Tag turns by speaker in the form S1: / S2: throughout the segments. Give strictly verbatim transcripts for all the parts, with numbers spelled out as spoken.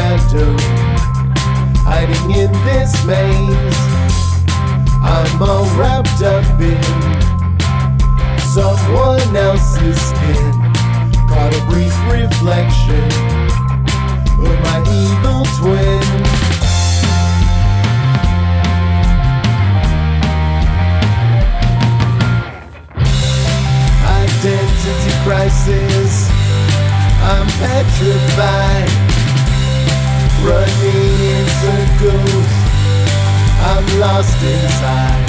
S1: shadow, hiding in this maze. I'm all wrapped up in someone else's skin, caught a brief reflection of my evil twin. Identity crisis, I'm petrified, running in circles, I'm lost inside.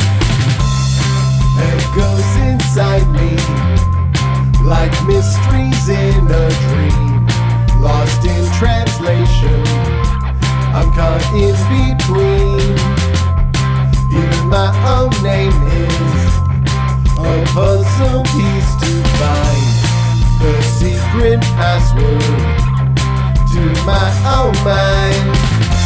S1: Echoes inside me, like mysteries in a dream, lost in translation, I'm caught in between. Even my own name is a puzzle piece to find, the secret password to my own mind.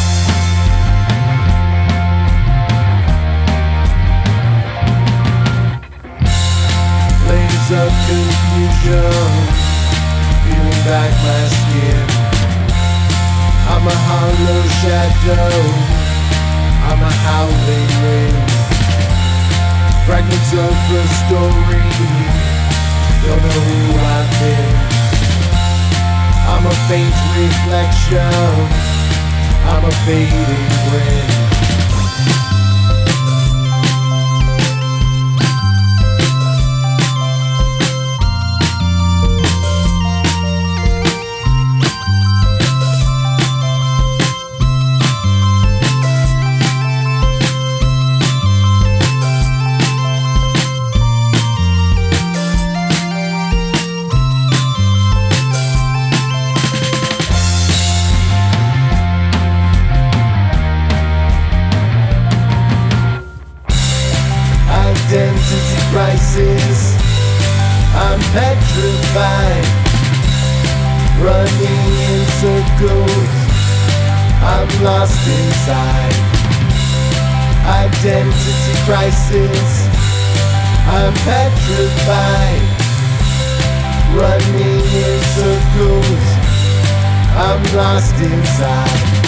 S1: Layers of confusion, peeling back my skin. I'm a hollow shadow, I'm a howling wind. Fragments of the story, don't know who I've been. I'm a faint reflection, I'm a fading grin. Identity crisis, I'm petrified, running in circles, I'm lost inside. Identity crisis, I'm petrified, running in circles, I'm lost inside.